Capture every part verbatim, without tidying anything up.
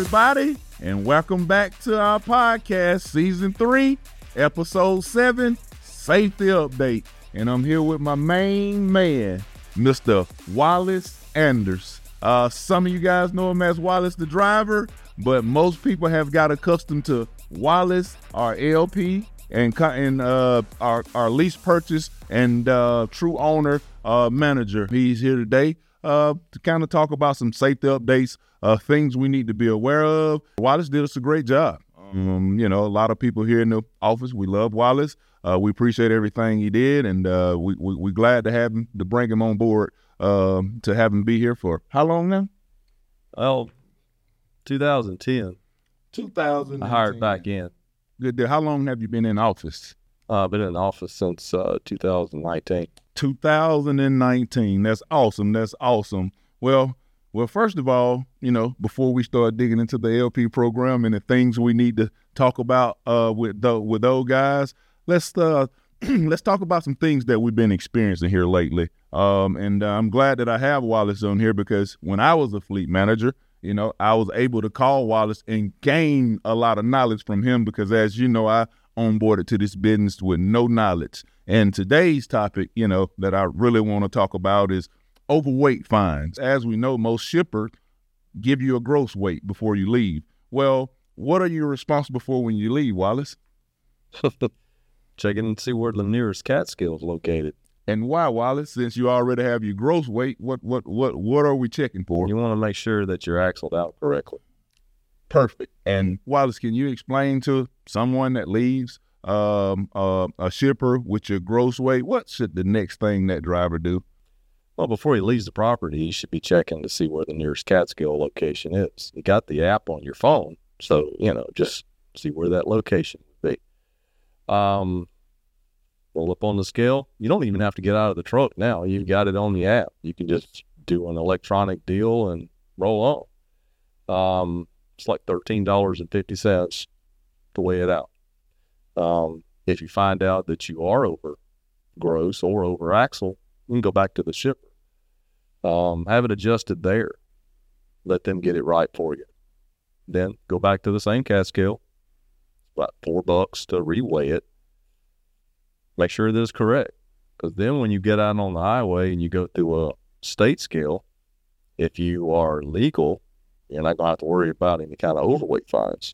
everybody, and welcome back to our podcast, Season three, Episode seven, Safety Update. And I'm here with my main man, Mister Wallace Anders. Uh, some of you guys know him as Wallace the driver, but most people have got accustomed to Wallace, our L P, and, and uh, our, our lease purchase and uh, true owner uh, manager. He's here today uh, to kind of talk about some safety updates, uh, things we need to be aware of. Wallace did us a great job. Um, you know, a lot of people here in the office, we love Wallace. Uh, we appreciate everything he did, and uh, we, we, we're glad to have him, to bring him on board, um, to have him be here for how long now? Well, two thousand ten. two thousand ten. I hired back in. Good deal. How long have you been in office? Uh, I've been in office since uh, two thousand nineteen. two thousand nineteen. That's awesome. That's awesome. Well, well, first of all, you know, before we start digging into the L P program and the things we need to talk about uh, with the, with those guys, let's uh, let's talk about some things that we've been experiencing here lately. Um, and uh, I'm glad that I have Wallace on here because when I was a fleet manager, you know, I was able to call Wallace and gain a lot of knowledge from him because, as you know, I onboarded to this business with no knowledge. And today's topic, you know, that I really want to talk about is overweight fines. As we know, most shippers give you a gross weight before you leave. Well, what are you responsible for when you leave, Wallace? Checking and see where the nearest Catskill is located. And why, Wallace? Since you already have your gross weight, what what what what are we checking for? You want to make sure that you're axled out correctly. Perfect. And Wallace, can you explain to someone that leaves um, uh, a shipper with your gross weight, what should the next thing that driver do? Well, before he leaves the property, you should be checking to see where the nearest Catskill location is. You got the app on your phone, so, you know, just see where that location would be. Um, roll up on the scale. You don't even have to get out of the truck now. You've got it on the app. You can just do an electronic deal and roll on. Um, it's like thirteen dollars and fifty cents to weigh it out. Um, if you find out that you are over gross or over axle, you can go back to the shipper. Um, have it adjusted there. Let them get it right for you. Then go back to the same Catskill. About four bucks to reweigh it. Make sure that it's correct. Because then when you get out on the highway and you go through a state scale, if you are legal, you're not going to have to worry about any kind of overweight fines.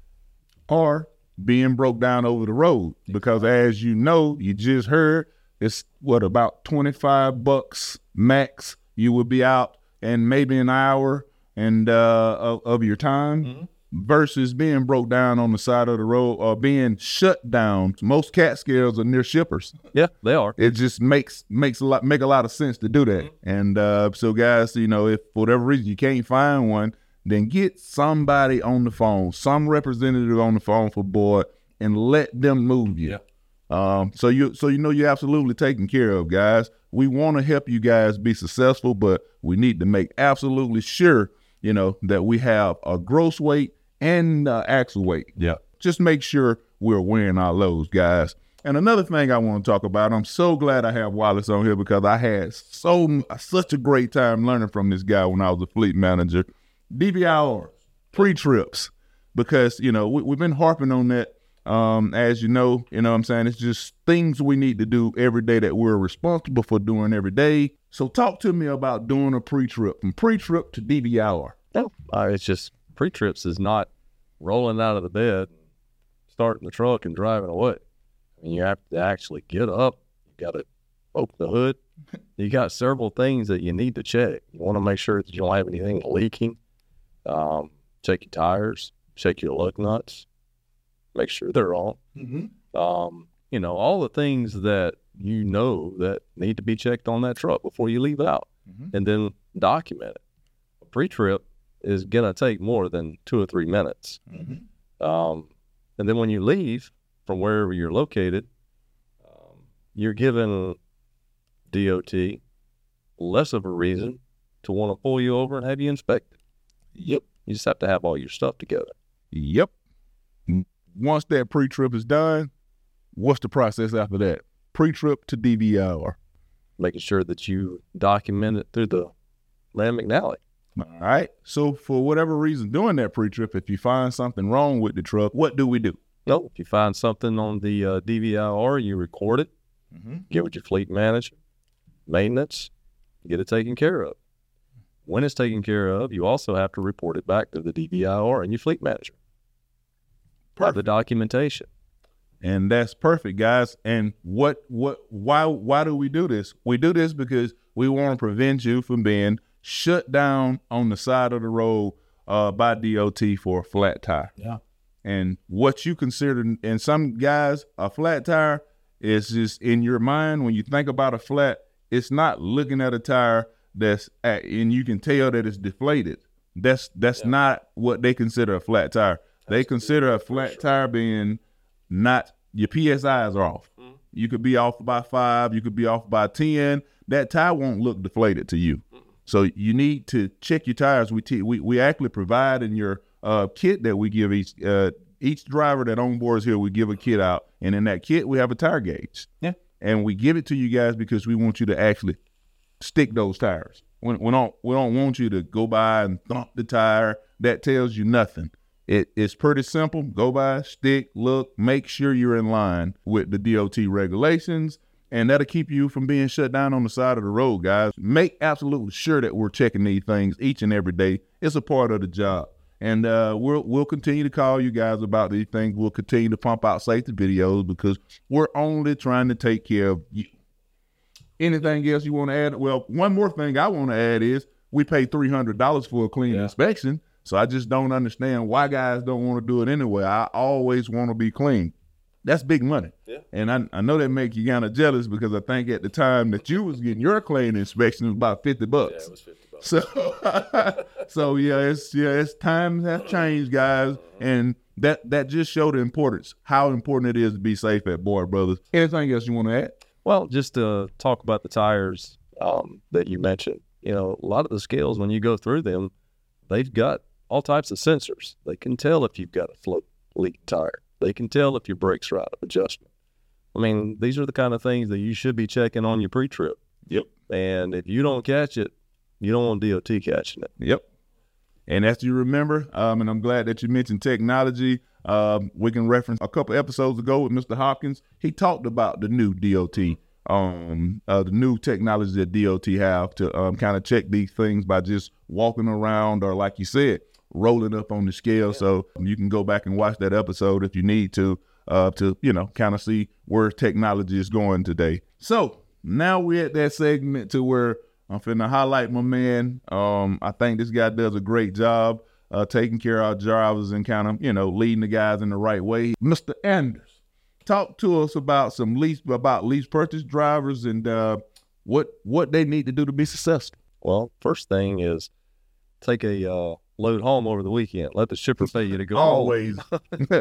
Or being broke down over the road. Because as you know, you just heard, it's what, about twenty-five bucks max. You will be out in maybe an hour and uh, of, of your time. Mm-hmm. Versus being broke down on the side of the road or being shut down. Most Catskills are near shippers. Yeah, they are. It just makes makes a lot make a lot of sense to do that. Mm-hmm. And uh, so, guys, you know, if for whatever reason you can't find one, then get somebody on the phone, some representative on the phone for board, and let them move you. Yeah. Um, so you so you know you're absolutely taken care of, guys. We want to help you guys be successful, but we need to make absolutely sure, you know, that we have a gross weight and uh, axle weight. Yeah. Just make sure we're wearing our loads, guys. And another thing I want to talk about, I'm so glad I have Wallace on here because I had so such a great time learning from this guy when I was a fleet manager. D V I Rs, pre-trips, because, you know, we, we've been harping on that. Um, as you know, you know what I'm saying? It's just things we need to do every day that we're responsible for doing every day. So talk to me about doing a pre-trip, from pre-trip to D V I R. No, uh, it's just pre-trips is not rolling out of the bed, starting the truck and driving away. I mean, you have to actually get up. You got to open the hood. You got several things that you need to check. You want to make sure that you don't have anything leaking. Um, check your tires, check your lug nuts, make sure they're on. Mm-hmm. Um, you know, all the things that you know that need to be checked on that truck before you leave it out, mm-hmm. and then document it. A pre-trip is going to take more than two or three minutes. Mm-hmm. Um, and then when you leave from wherever you're located, um, you're given D O T less of a reason to want to pull you over and have you inspected. Yep. You just have to have all your stuff together. Yep. Once that pre-trip is done, what's the process after that? Pre-trip to D V I R. Making sure that you document it through the Land McNally. All right. So for whatever reason, during that pre-trip, if you find something wrong with the truck, what do we do? No, if you find something on the uh, D V I R, you record it, mm-hmm. get with your fleet manager, maintenance, get it taken care of. When it's taken care of, you also have to report it back to the D V I R and your fleet manager. Perfect. The documentation. And that's perfect, guys. And what, what, why, why do we do this? We do this because we want to prevent you from being shut down on the side of the road uh, by D O T for a flat tire. Yeah. And what you consider, and some guys, a flat tire is just in your mind. When you think about a flat, it's not looking at a tire that's at, and you can tell that it's deflated. That's that's yeah. not what they consider a flat tire. That's they consider a flat sure. tire being not, your P S Is are off. Mm-hmm. You could be off by five, you could be off by ten. That tire won't look deflated to you. Mm-hmm. So you need to check your tires. We t- we we actually provide in your uh, kit that we give each uh, each driver that onboards here. We give a kit out, and in that kit we have a tire gauge. Yeah, and we give it to you guys because we want you to actually stick those tires. We, we don't we don't want you to go by and thump the tire. That tells you nothing. It, it's pretty simple. Go by, stick, look, make sure you're in line with the D O T regulations, and that'll keep you from being shut down on the side of the road, guys. Make absolutely sure that we're checking these things each and every day. It's a part of the job. And uh, we'll we'll continue to call you guys about these things. We'll continue to pump out safety videos because we're only trying to take care of you. Anything else you want to add? Well, one more thing I want to add is we pay three hundred dollars for a clean yeah. inspection. So I just don't understand why guys don't want to do it anyway. I always want to be clean. That's big money. Yeah. And I, I know that make you kind of jealous because I think at the time that you was getting your clean inspection, it was about fifty bucks. Yeah, it was fifty bucks. So, so yeah, it's, yeah, it's times have changed, guys. And that, that just showed the importance, how important it is to be safe at Boyd Brothers. Anything else you want to add? Well, just to talk about the tires um, that you mentioned, you know, a lot of the scales, when you go through them, they've got all types of sensors. They can tell if you've got a float leak tire. They can tell if your brakes are out of adjustment. I mean, these are the kind of things that you should be checking on your pre-trip. Yep. And if you don't catch it, you don't want D O T catching it. Yep. And as you remember, um, and I'm glad that you mentioned technology, um, we can reference a couple episodes ago with Mister Hopkins. He talked about the new D O T, um, uh, the new technology that D O T have to um, kind of check these things by just walking around or, like you said, rolling up on the scale. Yeah. So you can go back and watch that episode if you need to, uh, to, you know, kind of see where technology is going today. So now we're at that segment to where I'm finna highlight my man. Um, I think this guy does a great job uh, taking care of our drivers and kind of, you know, leading the guys in the right way. Mister Anders, talk to us about some lease, about lease purchase drivers and uh, what what they need to do to be successful. Well, first thing is take a uh, load home over the weekend. Let the shipper pay you to go Always. home.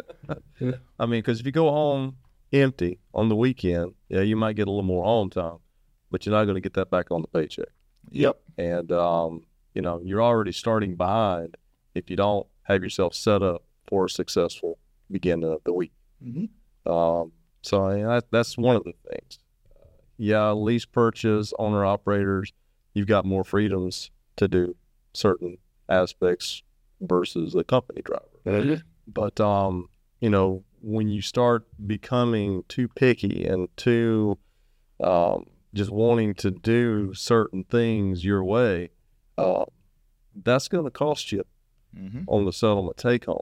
I mean, because if you go home empty on the weekend, yeah, you might get a little more home time, but you're not going to get that back on the paycheck. Yep. And, um, you know, you're already starting behind if you don't have yourself set up for a successful beginning of the week. Mm-hmm. Um, so I mean, that, that's one of the things. Uh, yeah, lease purchase, owner operators, you've got more freedoms to do certain aspects versus a company driver. Mm-hmm. But, um, you know, when you start becoming too picky and too um, just wanting to do certain things your way, uh, that's going to cost you mm-hmm. on the settlement take home.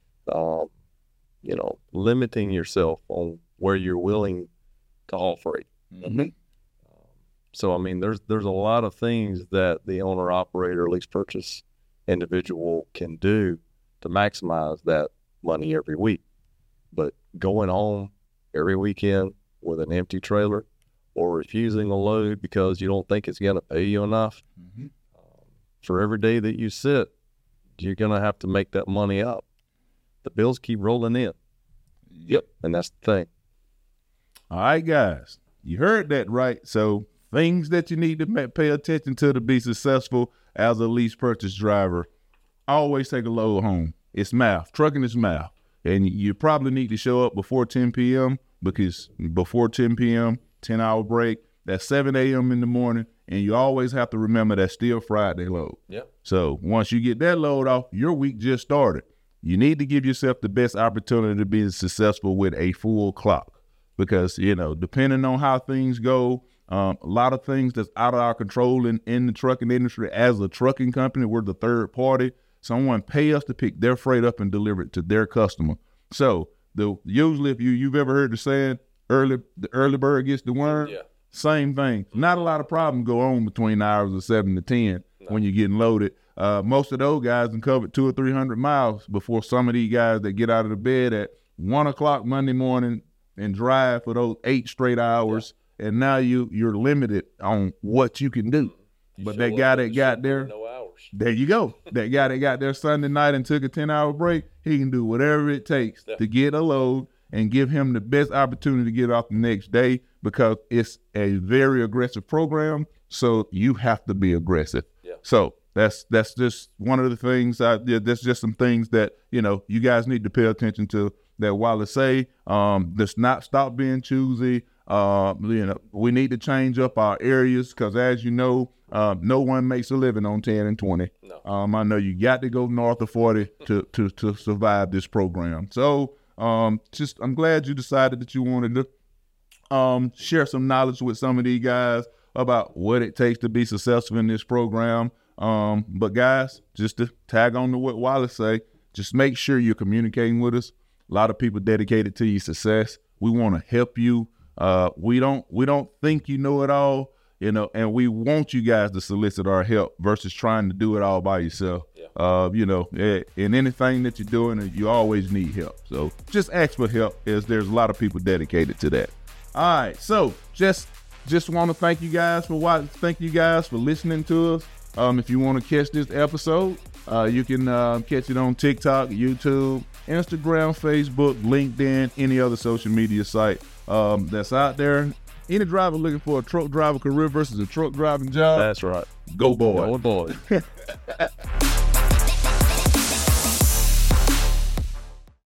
Um, you know, limiting yourself on where you're willing to haul freight. Mm-hmm. Um, so, I mean, there's there's a lot of things that the owner operator lease purchase individual can do to maximize that money every week. But going home every weekend with an empty trailer or refusing a load because you don't think it's going to pay you enough, mm-hmm. um, for every day that you sit, you're going to have to make that money up. The bills keep rolling in. Yep. And that's the thing. All right, guys, you heard that right. So things that you need to pay attention to to be successful as a lease purchase driver. Always take a load home. It's math. Trucking is math. And you probably need to show up before ten p.m. because before ten p.m., ten-hour break, that's seven a.m. in the morning. And you always have to remember that still Friday load. Yep. So once you get that load off, your week just started. You need to give yourself the best opportunity to be successful with a full clock because, you know, depending on how things go, um, a lot of things that's out of our control in, in the trucking industry. As a trucking company, we're the third party. Someone pay us to pick their freight up and deliver it to their customer. So the usually if you, you've ever heard the saying, early the early bird gets the worm, Yeah. same thing. Not a lot of problems go on between the hours of seven to ten no. when you're getting loaded. Uh, most of those guys can cover two or three hundred miles before some of these guys that get out of the bed at one o'clock Monday morning and drive for those eight straight hours. Yeah. And now you you're limited on what you can do. You but that guy that got there, no hours. There you go. That guy that got there Sunday night and took a ten hour break, he can do whatever it takes yeah. to get a load and give him the best opportunity to get off the next day because it's a very aggressive program. So you have to be aggressive. Yeah. So That's that's just one of the things. I, yeah, that's just some things that, you know, you guys need to pay attention to. That Wallace say, um, just not stop being choosy. Uh, you know, we need to change up our areas because, as you know, uh, no one makes a living on ten and twenty. No. Um, I know you got to go north of forty to to to survive this program. So, um, just I'm glad you decided that you wanted to um share some knowledge with some of these guys about what it takes to be successful in this program. Um, but guys, just to tag on to what Wallace say, just make sure you're communicating with us. A lot of people dedicated to your success. We want to help you. Uh, we don't, we don't think you know it all, you know, and we want you guys to solicit our help versus trying to do it all by yourself. Yeah. Uh, you know, in anything that you're doing, you always need help. So just ask for help as there's a lot of people dedicated to that. All right. So just, just want to thank you guys for watching. Thank you guys for listening to us. Um, if you want to catch this episode, uh, you can uh, catch it on TikTok, YouTube, Instagram, Facebook, LinkedIn, any other social media site um, that's out there. Any driver looking for a truck driver career versus a truck driving job? That's right. Go boy. Go boy.